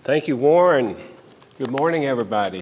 Thank you, Warren. Good morning, everybody.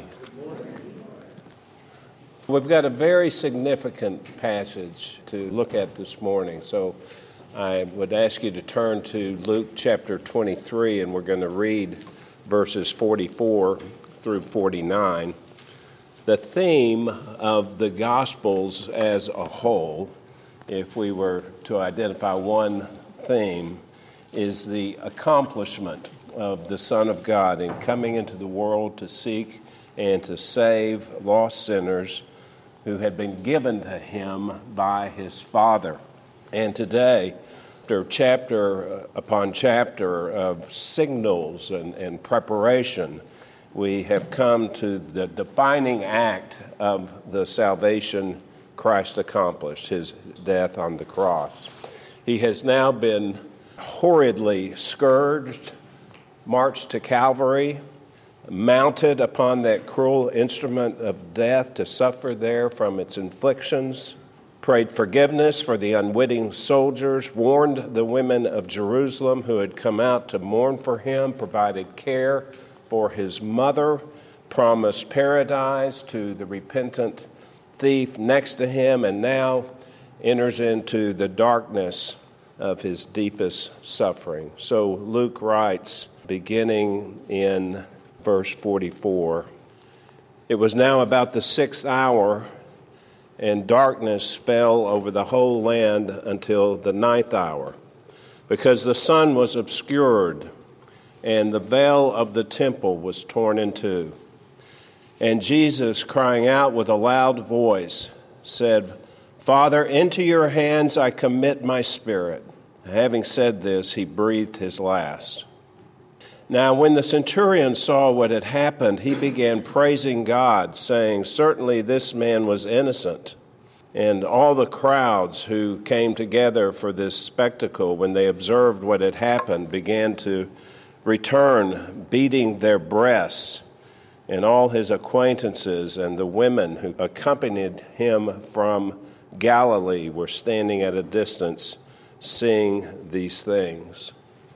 We've got a very significant passage to look at this morning, so I would ask you to turn to Luke chapter 23, and we're going to read verses 44 through 49. The theme of the Gospels as a whole, if we were to identify one theme, is the accomplishment of the Son of God in coming into the world to seek and to save lost sinners who had been given to him by his Father. And today, after chapter upon chapter of signals and preparation, we have come to the defining act of the salvation Christ accomplished, his death on the cross. He has now been horridly scourged, marched to Calvary, mounted upon that cruel instrument of death to suffer there from its inflictions, prayed forgiveness for the unwitting soldiers, warned the women of Jerusalem who had come out to mourn for him, provided care for his mother, promised paradise to the repentant thief next to him, and now enters into the darkness of his deepest suffering. So Luke writes, beginning in verse 44, "It was now about the 6th hour, and darkness fell over the whole land until the 9th hour, because the sun was obscured, and the veil of the temple was torn in two. And Jesus, crying out with a loud voice, said, 'Father, into your hands I commit my spirit.' Having said this, he breathed his last. Now, when the centurion saw what had happened, he began praising God, saying, 'Certainly this man was innocent.' And all the crowds who came together for this spectacle, when they observed what had happened, began to return, beating their breasts. And all his acquaintances and the women who accompanied him from Galilee were standing at a distance, seeing these things."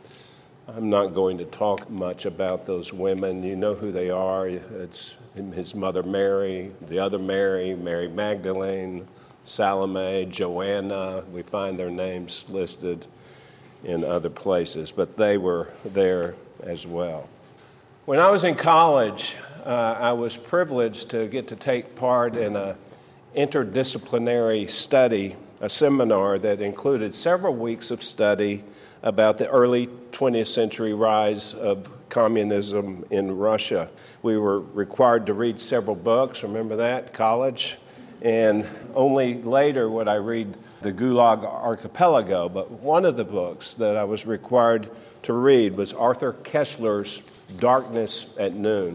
I'm not going to talk much about those women. You know who they are. It's his mother Mary, the other Mary, Mary Magdalene, Salome, Joanna. We find their names listed in other places, but they were there as well. When I was in college, I was privileged to get to take part in an interdisciplinary study, a seminar that included several weeks of study about the early 20th century rise of communism in Russia. We were required to read several books, remember that, college? And only later would I read the Gulag Archipelago, but one of the books that I was required to read was Arthur Koestler's Darkness at Noon.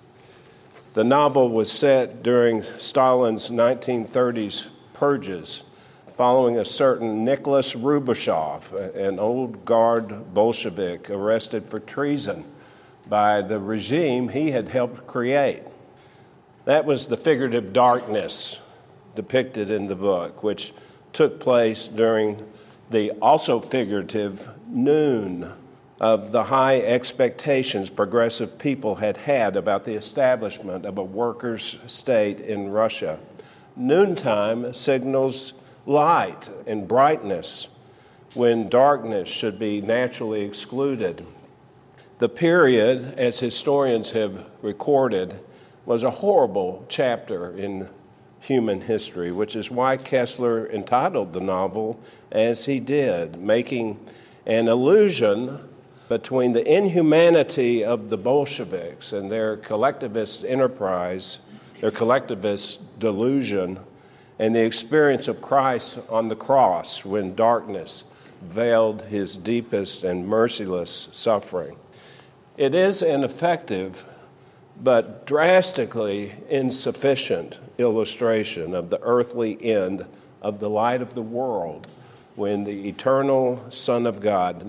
The novel was set during Stalin's 1930s purges, following a certain Nicholas Rubashov, an old guard Bolshevik arrested for treason by the regime he had helped create. That was the figurative darkness depicted in the book, which took place during the also figurative noon of the high expectations progressive people had had about the establishment of a workers' state in Russia. Noontime signals light and brightness when darkness should be naturally excluded. The period, as historians have recorded, was a horrible chapter in human history, which is why Koestler entitled the novel as he did, making an allusion between the inhumanity of the Bolsheviks and their collectivist enterprise, their collectivist delusion, and the experience of Christ on the cross when darkness veiled his deepest and merciless suffering. It is an effective but drastically insufficient illustration of the earthly end of the light of the world when the eternal Son of God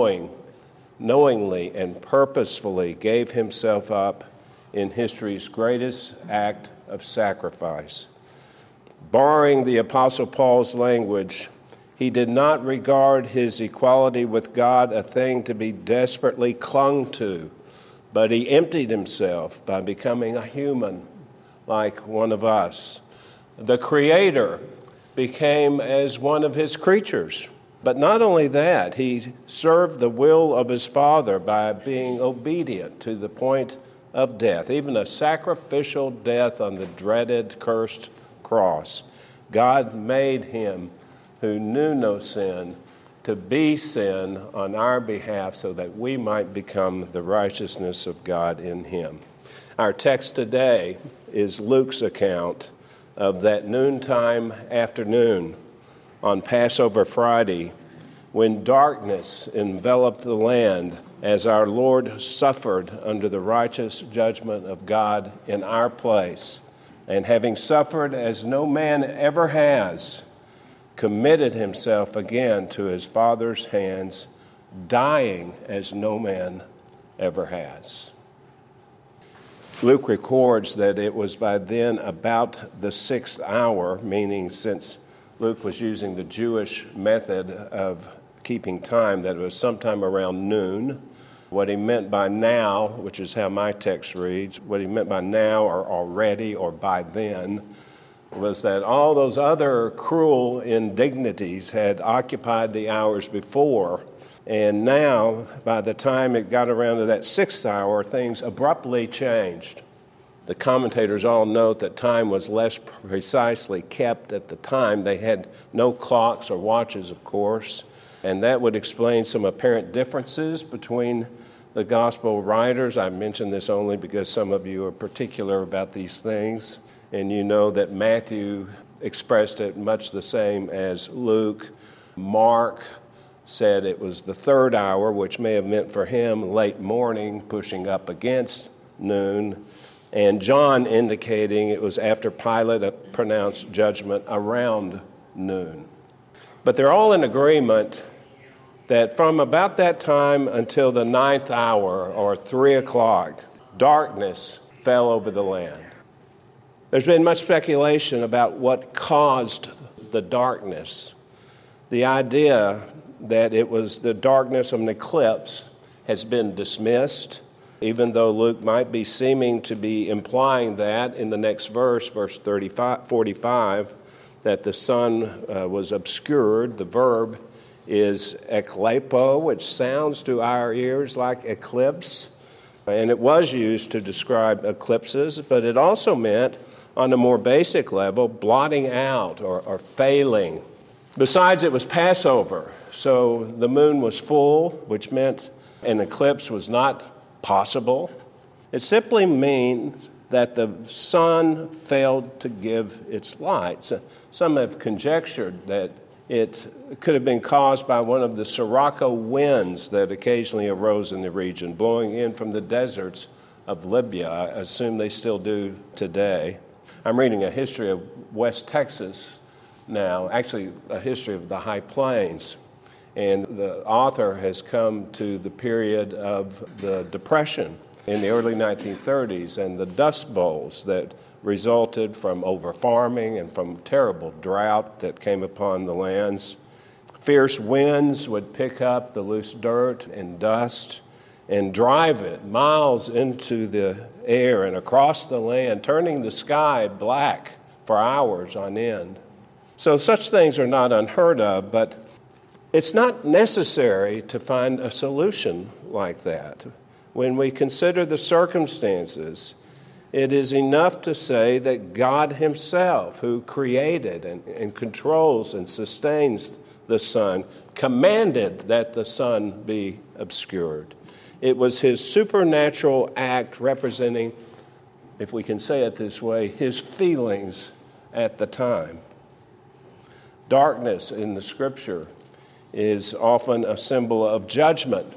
knowingly and purposefully gave himself up in history's greatest act of sacrifice. Borrowing the Apostle Paul's language, he did not regard his equality with God a thing to be desperately clung to, but he emptied himself by becoming a human like one of us. The Creator became as one of his creatures. But not only that, he served the will of his Father by being obedient to the point of death, even a sacrificial death on the dreaded, cursed cross. God made him who knew no sin to be sin on our behalf so that we might become the righteousness of God in him. Our text today is Luke's account of that noontime afternoon on Passover Friday when darkness enveloped the land as our Lord suffered under the righteous judgment of God in our place. And having suffered as no man ever has, committed himself again to his Father's hands, dying as no man ever has. Luke records that it was by then about the 6th hour, meaning since Luke was using the Jewish method of keeping time, that it was sometime around noon. What he meant by now, which is how my text reads, what he meant by now or already or by then, was that all those other cruel indignities had occupied the hours before. And now, by the time it got around to that 6th hour, things abruptly changed. The commentators all note that time was less precisely kept at the time. They had no clocks or watches, of course, and that would explain some apparent differences between the gospel writers. I mention this only because some of you are particular about these things, and you know that Matthew expressed it much the same as Luke. Mark said it was the 3rd hour, which may have meant for him late morning, pushing up against noon, and John indicating it was after Pilate pronounced judgment around noon. But they're all in agreement that from about that time until the 9th hour, or 3 o'clock, darkness fell over the land. There's been much speculation about what caused the darkness. The idea that it was the darkness of an eclipse has been dismissed, even though Luke might be seeming to be implying that in the next verse, verse 45, that the sun was obscured. The verb is eklepo, which sounds to our ears like eclipse, and it was used to describe eclipses, but it also meant, on a more basic level, blotting out or failing. Besides, it was Passover, so the moon was full, which meant an eclipse was not possible. It simply means that the sun failed to give its light. So some have conjectured that it could have been caused by one of the Sirocco winds that occasionally arose in the region, blowing in from the deserts of Libya. I assume they still do today. I'm reading a history of West Texas now, actually a history of the High Plains. And the author has come to the period of the Depression in the early 1930s and the dust bowls that resulted from over-farming and from terrible drought that came upon the lands. Fierce winds would pick up the loose dirt and dust and drive it miles into the air and across the land, turning the sky black for hours on end. So such things are not unheard of, but it's not necessary to find a solution like that. When we consider the circumstances, it is enough to say that God himself, who created and controls and sustains the sun, commanded that the sun be obscured. It was his supernatural act representing, if we can say it this way, his feelings at the time. Darkness in the Scripture is often a symbol of judgment.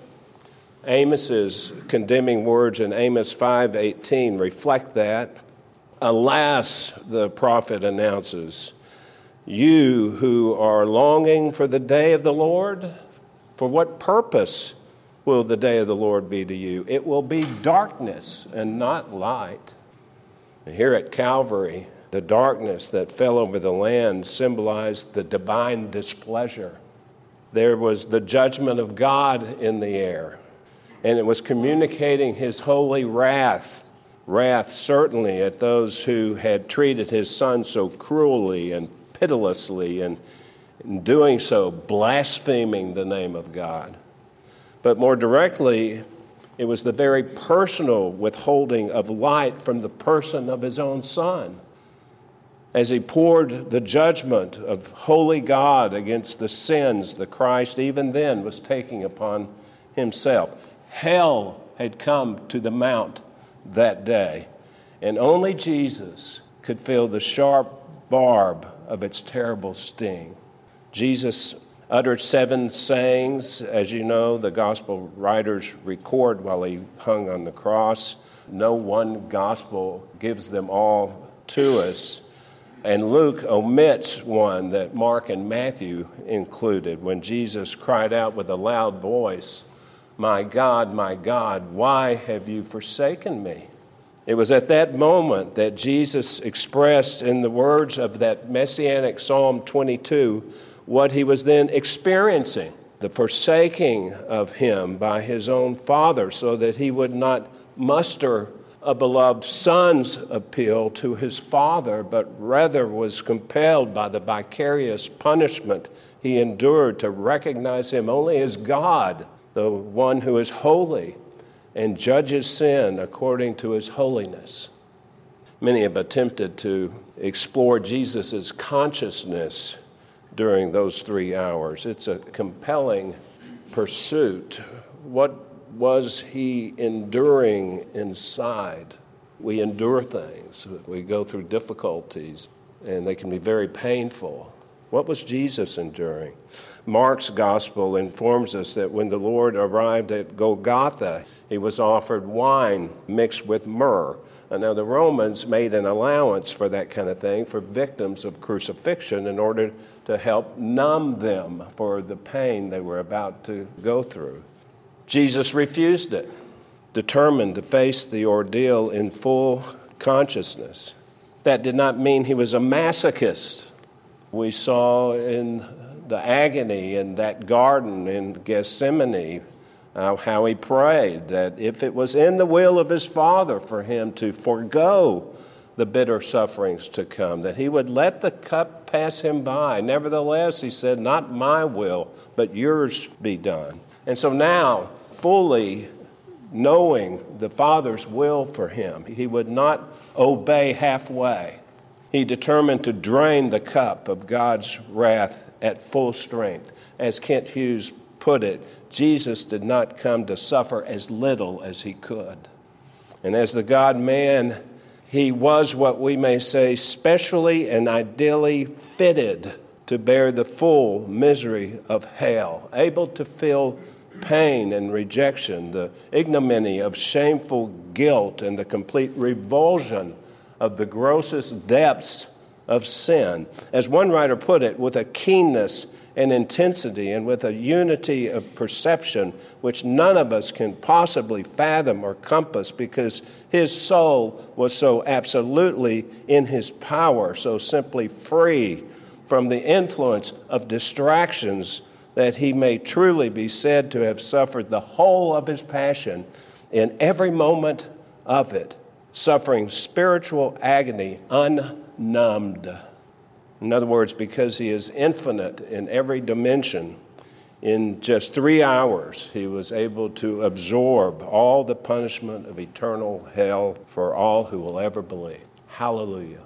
Amos's condemning words in Amos 5:18 reflect that. Alas, the prophet announces, you who are longing for the day of the Lord, for what purpose will the day of the Lord be to you? It will be darkness and not light. And here at Calvary, the darkness that fell over the land symbolized the divine displeasure. There was the judgment of God in the air. And it was communicating his holy wrath certainly at those who had treated his son so cruelly and pitilessly, and in doing so, blaspheming the name of God. But more directly, it was the very personal withholding of light from the person of his own son. As he poured the judgment of holy God against the sins that Christ even then was taking upon himself. Hell had come to the mount that day, and only Jesus could feel the sharp barb of its terrible sting. Jesus uttered 7 sayings, as you know, the gospel writers record while he hung on the cross. No one gospel gives them all to us. And Luke omits one that Mark and Matthew included when Jesus cried out with a loud voice, my God, why have you forsaken me?" It was at that moment that Jesus expressed in the words of that messianic Psalm 22 what he was then experiencing, the forsaking of him by his own Father, so that he would not muster a beloved son's appeal to his Father, but rather was compelled by the vicarious punishment he endured to recognize him only as God, the one who is holy and judges sin according to his holiness. Many have attempted to explore Jesus' consciousness during those 3 hours. It's a compelling pursuit. What was he enduring inside? We endure things. We go through difficulties, and they can be very painful. What was Jesus enduring? Mark's gospel informs us that when the Lord arrived at Golgotha, he was offered wine mixed with myrrh. Now, the Romans made an allowance for that kind of thing for victims of crucifixion in order to help numb them for the pain they were about to go through. Jesus refused it, determined to face the ordeal in full consciousness. That did not mean he was a masochist. We saw in the agony in that garden in Gethsemane how he prayed that if it was in the will of his Father for him to forego the bitter sufferings to come, that he would let the cup pass him by. Nevertheless, he said, not my will, but yours be done. And so now, fully knowing the Father's will for him, he would not obey halfway. He determined to drain the cup of God's wrath at full strength. As Kent Hughes put it, Jesus did not come to suffer as little as he could. And as the God-man, he was what we may say specially and ideally fitted to bear the full misery of hell, able to feel pain and rejection, the ignominy of shameful guilt, and the complete revulsion of the grossest depths of sin. As one writer put it, with a keenness and intensity and with a unity of perception which none of us can possibly fathom or compass, because his soul was so absolutely in his power, so simply free from the influence of distractions, that he may truly be said to have suffered the whole of his passion in every moment of it, suffering spiritual agony unnumbed. In other words, because he is infinite in every dimension, in just 3 hours he was able to absorb all the punishment of eternal hell for all who will ever believe. Hallelujah.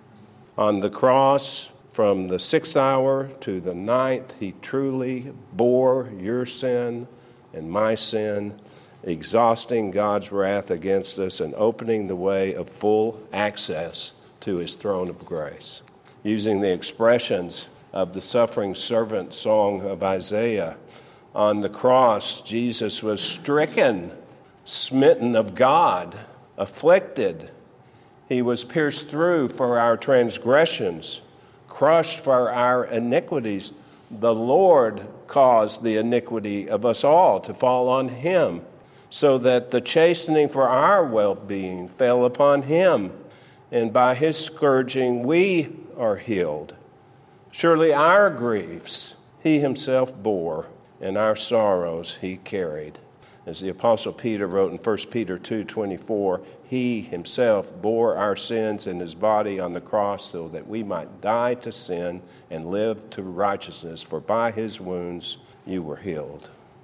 On the cross, from the 6th hour to the 9th, he truly bore your sin and my sin, exhausting God's wrath against us and opening the way of full access to his throne of grace. Using the expressions of the suffering servant song of Isaiah, on the cross, Jesus was stricken, smitten of God, afflicted. He was pierced through for our transgressions, crushed for our iniquities. The Lord caused the iniquity of us all to fall on him, so that the chastening for our well-being fell upon him, and by his scourging we are healed. Surely our griefs he himself bore, and our sorrows he carried. As the Apostle Peter wrote in 1 Peter 2:24, he himself bore our sins in his body on the cross so that we might die to sin and live to righteousness, for by his wounds you were healed.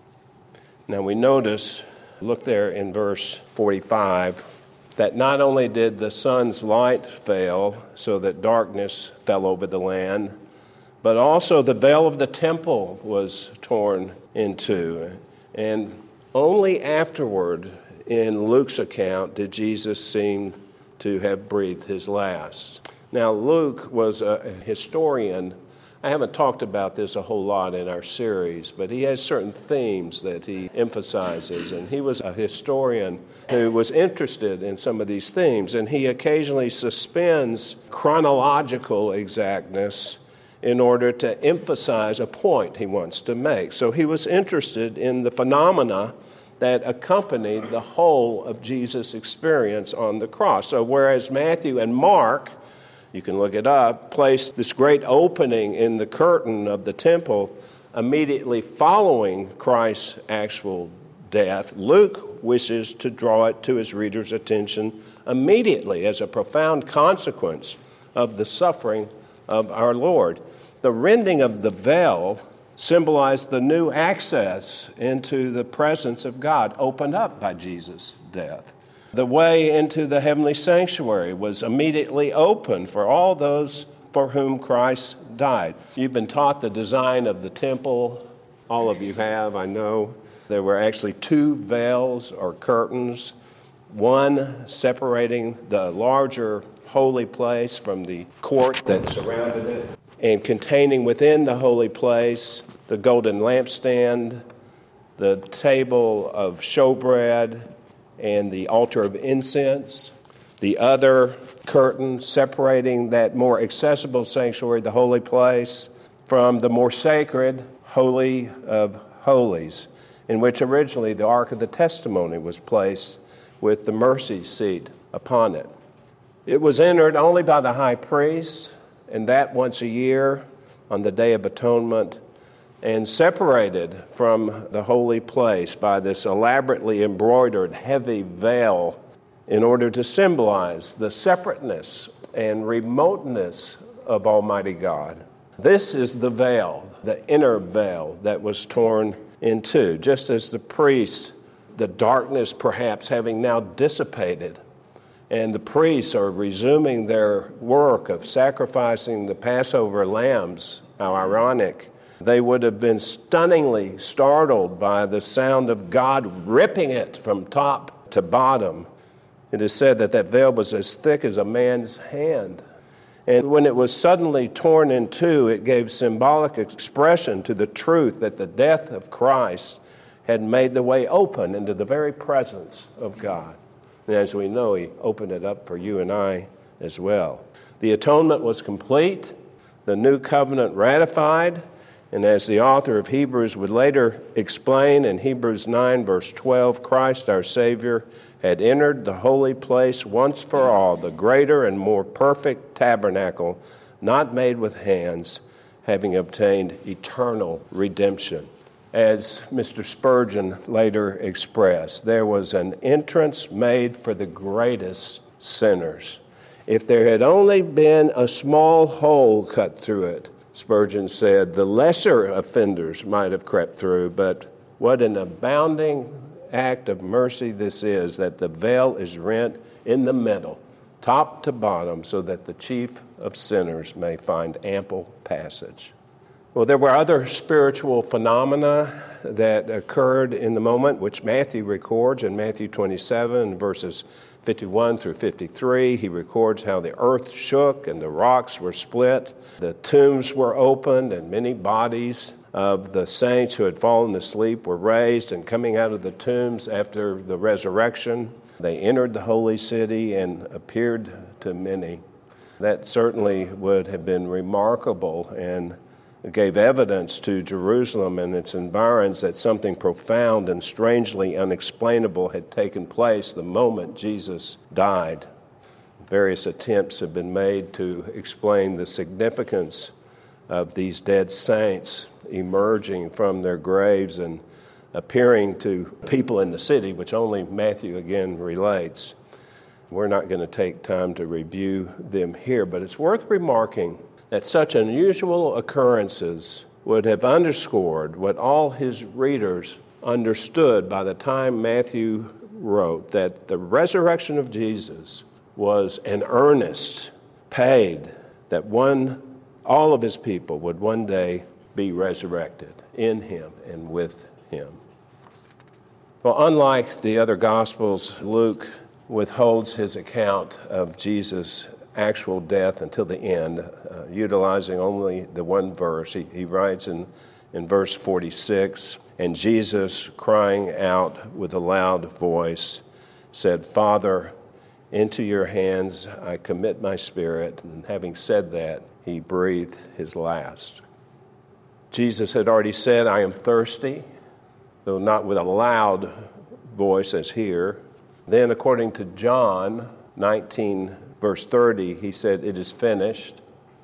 Now we notice, look there in verse 45, that not only did the sun's light fail so that darkness fell over the land, but also the veil of the temple was torn in two. And only afterward, in Luke's account, did Jesus seem to have breathed his last. Now, Luke was a historian. I haven't talked about this a whole lot in our series, but he has certain themes that he emphasizes, and he was a historian who was interested in some of these themes, and he occasionally suspends chronological exactness in order to emphasize a point he wants to make. So he was interested in the phenomena that accompanied the whole of Jesus' experience on the cross. So whereas Matthew and Mark, you can look it up, placed this great opening in the curtain of the temple immediately following Christ's actual death, Luke wishes to draw it to his readers' attention immediately as a profound consequence of the suffering of our Lord. The rending of the veil symbolized the new access into the presence of God opened up by Jesus' death. The way into the heavenly sanctuary was immediately open for all those for whom Christ died. You've been taught the design of the temple. All of you have, I know. There were actually two veils or curtains, one separating the larger holy place from the court that surrounded it, and containing within the holy place the golden lampstand, the table of showbread, and the altar of incense. The other curtain separating that more accessible sanctuary, the holy place, from the more sacred Holy of Holies, in which originally the Ark of the Testimony was placed with the mercy seat upon it. It was entered only by the high priest, and that once a year on the Day of Atonement, and separated from the holy place by this elaborately embroidered heavy veil in order to symbolize the separateness and remoteness of Almighty God. This is the veil, the inner veil that was torn in two, just as the priest, the darkness perhaps having now dissipated, and the priests are resuming their work of sacrificing the Passover lambs. How ironic. They would have been stunningly startled by the sound of God ripping it from top to bottom. It is said that that veil was as thick as a man's hand. And when it was suddenly torn in two, it gave symbolic expression to the truth that the death of Christ had made the way open into the very presence of God. And as we know, he opened it up for you and I as well. The atonement was complete, the new covenant ratified, and as the author of Hebrews would later explain in Hebrews 9, verse 12, Christ our Savior had entered the holy place once for all, the greater and more perfect tabernacle, not made with hands, having obtained eternal redemption. As Mr. Spurgeon later expressed, there was an entrance made for the greatest sinners. If there had only been a small hole cut through it, Spurgeon said, the lesser offenders might have crept through, but what an abounding act of mercy this is, that the veil is rent in the middle, top to bottom, so that the chief of sinners may find ample passage. Well, there were other spiritual phenomena that occurred in the moment, which Matthew records in Matthew 27, verses 51 through 53. He records how the earth shook and the rocks were split, the tombs were opened, and many bodies of the saints who had fallen asleep were raised, and coming out of the tombs after the resurrection, they entered the holy city and appeared to many. That certainly would have been remarkable and gave evidence to Jerusalem and its environs that something profound and strangely unexplainable had taken place the moment Jesus died. Various attempts have been made to explain the significance of these dead saints emerging from their graves and appearing to people in the city, which only Matthew again relates. We're not going to take time to review them here, but it's worth remarking that such unusual occurrences would have underscored what all his readers understood by the time Matthew wrote, that the resurrection of Jesus was an earnest paid that all of his people would one day be resurrected in him and with him. Well, unlike the other Gospels, Luke withholds his account of Jesus' actual death until the end, utilizing only the one verse. He writes in verse 46, "And Jesus, crying out with a loud voice, said, 'Father, into your hands I commit my spirit.' And having said that, he breathed his last." Jesus had already said, "I am thirsty," though not with a loud voice as here. Then, according to John 19, verse 30, he said, "It is finished."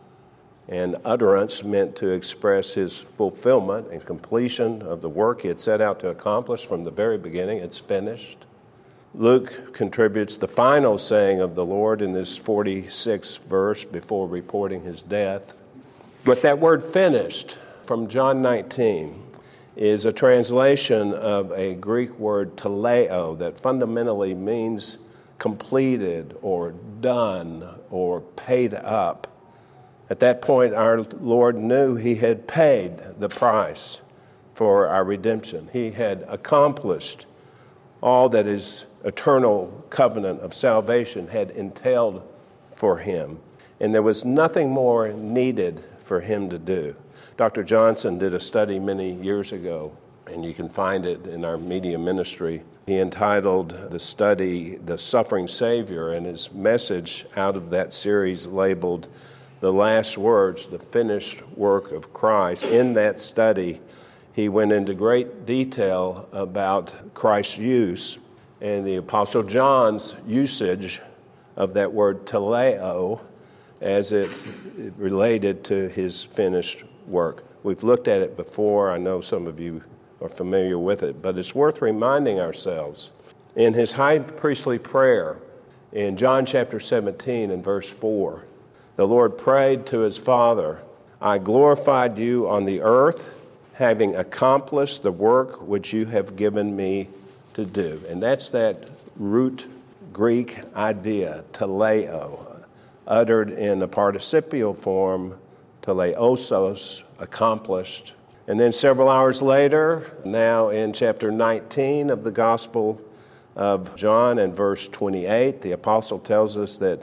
And utterance meant to express his fulfillment and completion of the work he had set out to accomplish from the very beginning. It's finished. Luke contributes the final saying of the Lord in this 46th verse before reporting his death. But that word finished from John 19 is a translation of a Greek word teleo that fundamentally means completed or done or paid up. At that point, our Lord knew he had paid the price for our redemption. He had accomplished all that his eternal covenant of salvation had entailed for him. And there was nothing more needed for him to do. Dr. Johnson did a study many years ago, and you can find it in our media ministry. He entitled the study, "The Suffering Savior," and his message out of that series labeled "The Last Words, the Finished Work of Christ." In that study, he went into great detail about Christ's use and the Apostle John's usage of that word teleo as it related to his finished work. We've looked at it before. I know some of you are familiar with it, but it's worth reminding ourselves. In his high priestly prayer in John chapter 17 and verse 4, the Lord prayed to his Father, "I glorified you on the earth, having accomplished the work which you have given me to do." And that's that root Greek idea, teleo, uttered in the participial form, teleosos, accomplished. And then several hours later, now in chapter 19 of the Gospel of John and verse 28, the apostle tells us that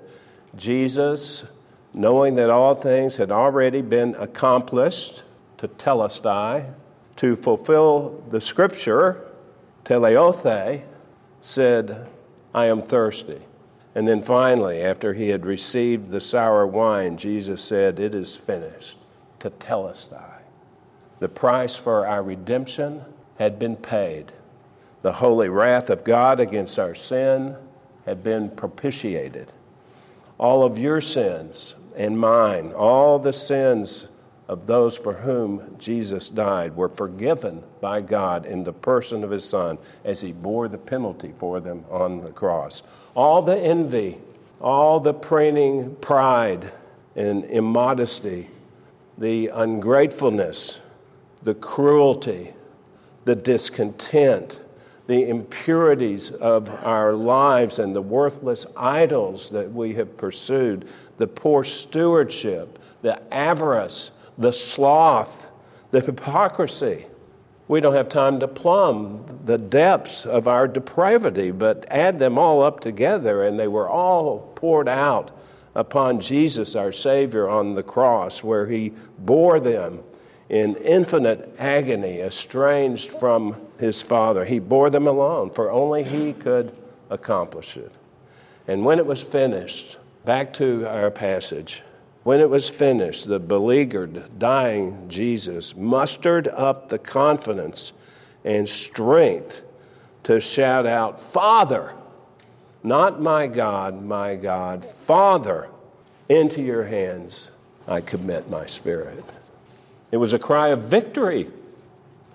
Jesus, knowing that all things had already been accomplished, tetelestai, to fulfill the scripture, teleothe, said, "I am thirsty." And then finally, after he had received the sour wine, Jesus said, "It is finished," tetelestai. The price for our redemption had been paid. The holy wrath of God against our sin had been propitiated. All of your sins and mine, all the sins of those for whom Jesus died, were forgiven by God in the person of his Son as he bore the penalty for them on the cross. All the envy, all the preening pride and immodesty, the ungratefulness, the cruelty, the discontent, the impurities of our lives and the worthless idols that we have pursued, the poor stewardship, the avarice, the sloth, the hypocrisy. We don't have time to plumb the depths of our depravity, but add them all up together, and they were all poured out upon Jesus, our Savior, on the cross, where he bore them in infinite agony, estranged from his Father. He bore them alone, for only he could accomplish it. And when it was finished, back to our passage, when it was finished, the beleaguered, dying Jesus mustered up the confidence and strength to shout out, "Father, not my God, Father, into your hands I commit my spirit." It was a cry of victory.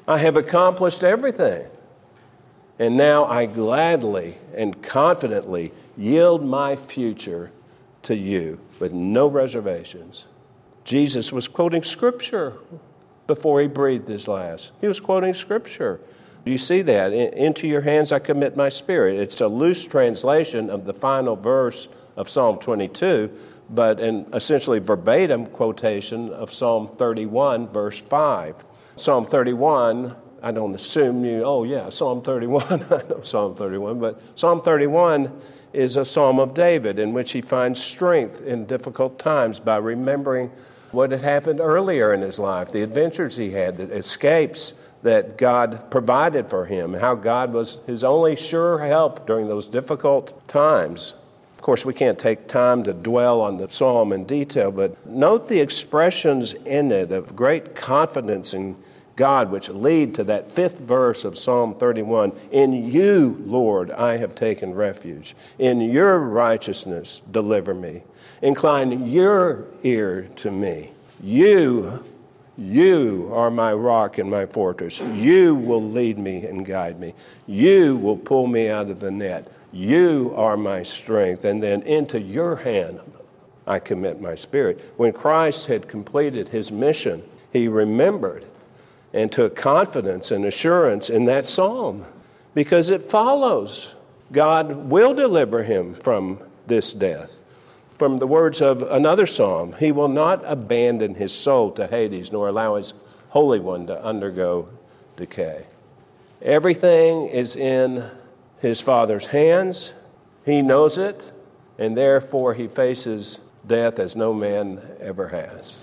I have accomplished everything. And now I gladly and confidently yield my future to you with no reservations. Jesus was quoting Scripture before he breathed his last. He was quoting Scripture. You see that? Into your hands I commit my spirit. It's a loose translation of the final verse of Psalm 22, but an essentially verbatim quotation of Psalm 31, verse 5. Psalm 31, I don't assume Psalm 31, I know Psalm 31, but Psalm 31 is a psalm of David in which he finds strength in difficult times by remembering what had happened earlier in his life, the adventures he had, the escapes that God provided for him, how God was his only sure help during those difficult times. Of course, we can't take time to dwell on the psalm in detail, but note the expressions in it of great confidence in God, which lead to that fifth verse of Psalm 31. In you, Lord, I have taken refuge. In your righteousness, deliver me. Incline your ear to me. You are my rock and my fortress. You will lead me and guide me. You will pull me out of the net. You are my strength. And then into your hand I commit my spirit. When Christ had completed his mission, he remembered and took confidence and assurance in that psalm because it follows. God will deliver him from this death. From the words of another psalm, he will not abandon his soul to Hades nor allow his Holy One to undergo decay. Everything is in his Father's hands. He knows it, and therefore he faces death as no man ever has.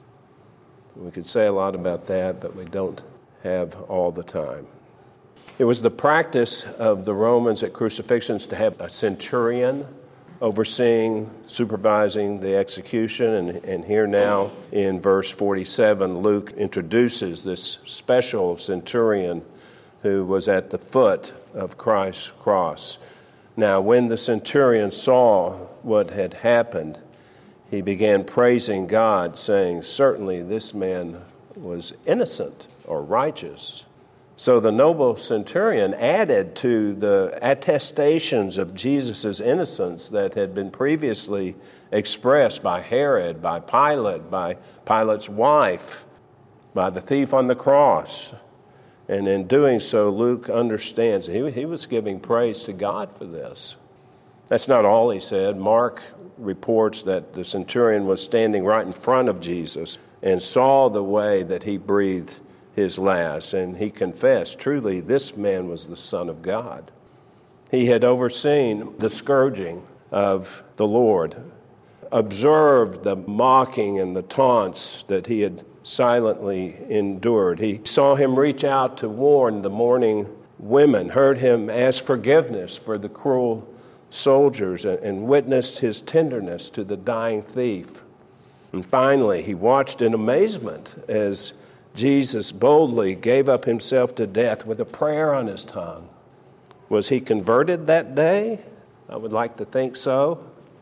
We could say a lot about that, but we don't have all the time. It was the practice of the Romans at crucifixions to have a centurion overseeing, supervising the execution. And here now in verse 47, Luke introduces this special centurion who was at the foot of Christ's cross. Now, when the centurion saw what had happened, he began praising God, saying, certainly this man was innocent or righteous. So the noble centurion added to the attestations of Jesus' innocence that had been previously expressed by Herod, by Pilate, by Pilate's wife, by the thief on the cross. And in doing so, Luke understands he was giving praise to God for this. That's not all he said. Mark reports that the centurion was standing right in front of Jesus and saw the way that he breathed his last, and he confessed, truly, this man was the Son of God. He had overseen the scourging of the Lord, observed the mocking and the taunts that he had silently endured. He saw him reach out to warn the mourning women, heard him ask forgiveness for the cruel soldiers, and witnessed his tenderness to the dying thief. And finally, he watched in amazement as Jesus boldly gave up himself to death with a prayer on his tongue. Was he converted that day? I would like to think so.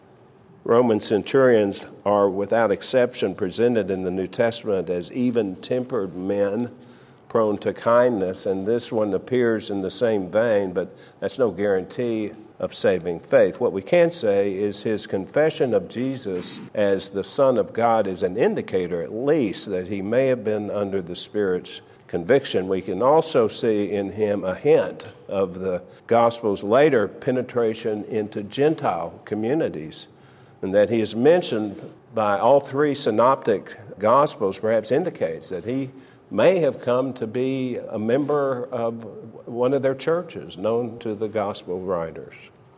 Roman centurions are without exception presented in the New Testament as even-tempered men prone to kindness, and this one appears in the same vein, but that's no guarantee of saving faith. What we can say is his confession of Jesus as the Son of God is an indicator, at least, that he may have been under the Spirit's conviction. We can also see in him a hint of the Gospel's later penetration into Gentile communities, and that he is mentioned by all three synoptic Gospels perhaps indicates that he may have come to be a member of one of their churches, known to the Gospel writers.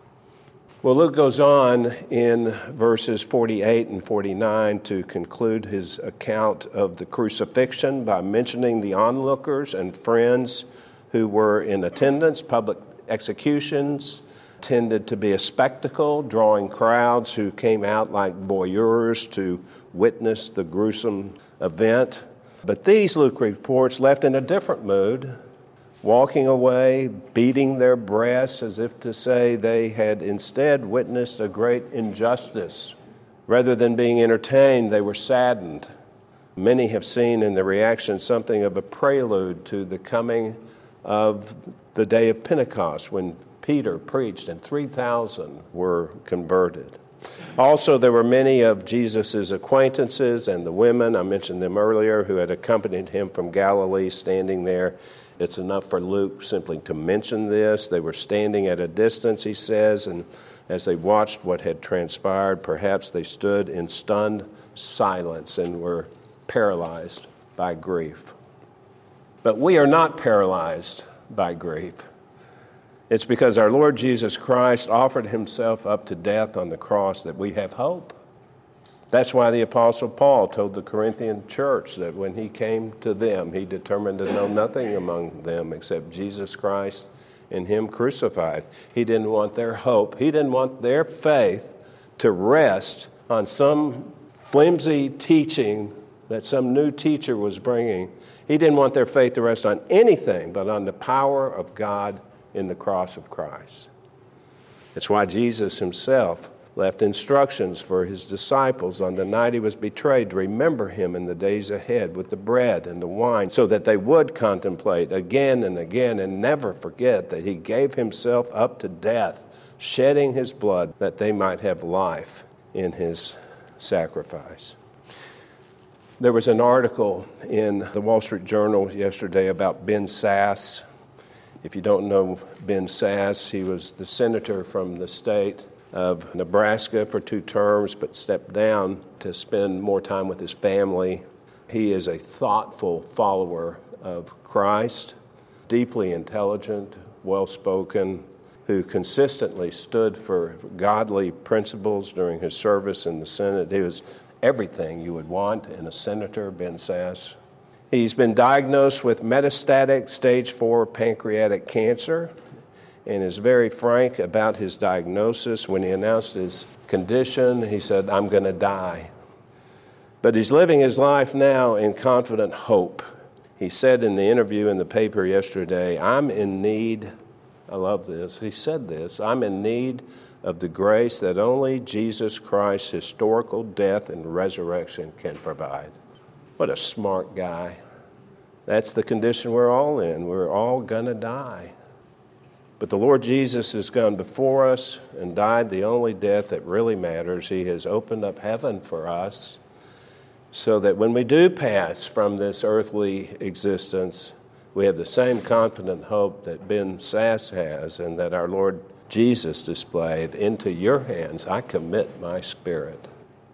Well, Luke goes on in verses 48 and 49 to conclude his account of the crucifixion by mentioning the onlookers and friends who were in attendance. Public executions tended to be a spectacle, drawing crowds who came out like voyeurs to witness the gruesome event. But these, Luke reports, left in a different mood, walking away, beating their breasts as if to say they had instead witnessed a great injustice. Rather than being entertained, they were saddened Many have seen in the reaction something of a prelude to the coming of the day of Pentecost when Peter preached and 3,000 were converted. Also, there were many of Jesus' acquaintances and the women, I mentioned them earlier, who had accompanied him from Galilee standing there. It's enough for Luke simply to mention this. They were standing at a distance, he says, and as they watched what had transpired, perhaps they stood in stunned silence and were paralyzed by grief. But we are not paralyzed by grief. It's because our Lord Jesus Christ offered himself up to death on the cross that we have hope. That's why the Apostle Paul told the Corinthian church that when he came to them, he determined to know nothing among them except Jesus Christ and him crucified. He didn't want their hope. He didn't want their faith to rest on some flimsy teaching that some new teacher was bringing. He didn't want their faith to rest on anything but on the power of God in the cross of Christ. It's why Jesus himself left instructions for his disciples on the night he was betrayed to remember him in the days ahead with the bread and the wine so that they would contemplate again and again and never forget that he gave himself up to death, shedding his blood that they might have life in his sacrifice. There was an article in the Wall Street Journal yesterday about Ben Sasse. If you don't know Ben Sasse, he was the senator from the state of Nebraska for 2 terms, but stepped down to spend more time with his family. He is a thoughtful follower of Christ, deeply intelligent, well-spoken, who consistently stood for godly principles during his service in the Senate. He was everything you would want in a senator, Ben Sasse. He's been diagnosed with metastatic stage 4 pancreatic cancer and is very frank about his diagnosis. When he announced his condition, he said, "I'm going to die." But he's living his life now in confident hope. He said in the interview in the paper yesterday, "I'm in need," I love this, he said this, "I'm in need of the grace that only Jesus Christ's historical death and resurrection can provide." What a smart guy. That's the condition we're all in. We're all going to die. But the Lord Jesus has gone before us and died the only death that really matters. He has opened up heaven for us so that when we do pass from this earthly existence, we have the same confident hope that Ben Sasse has and that our Lord Jesus displayed. Into your hands I commit my spirit.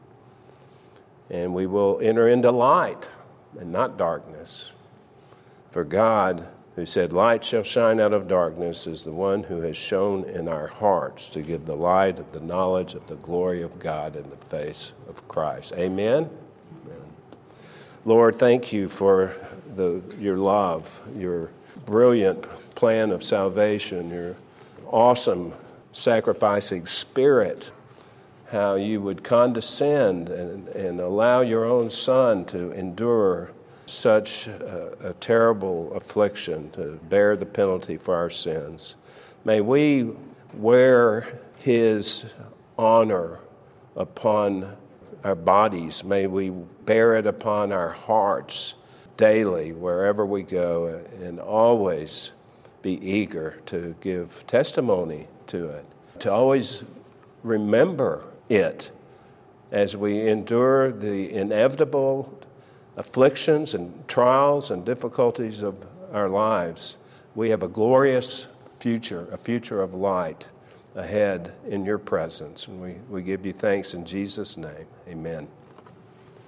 And we will enter into light and not darkness. For God, who said, "Light shall shine out of darkness," is the one who has shone in our hearts to give the light of the knowledge of the glory of God in the face of Christ. Amen? Amen. Lord, thank you for your love, your brilliant plan of salvation, your awesome sacrificing spirit, how you would condescend and allow your own Son to endure such a terrible affliction, to bear the penalty for our sins. May we wear his honor upon our bodies. May we bear it upon our hearts daily, wherever we go, and always be eager to give testimony to it, to always remember it as we endure the inevitable afflictions and trials and difficulties of our lives. We have a glorious future, a future of light ahead in your presence. And we give you thanks in Jesus' name. Amen.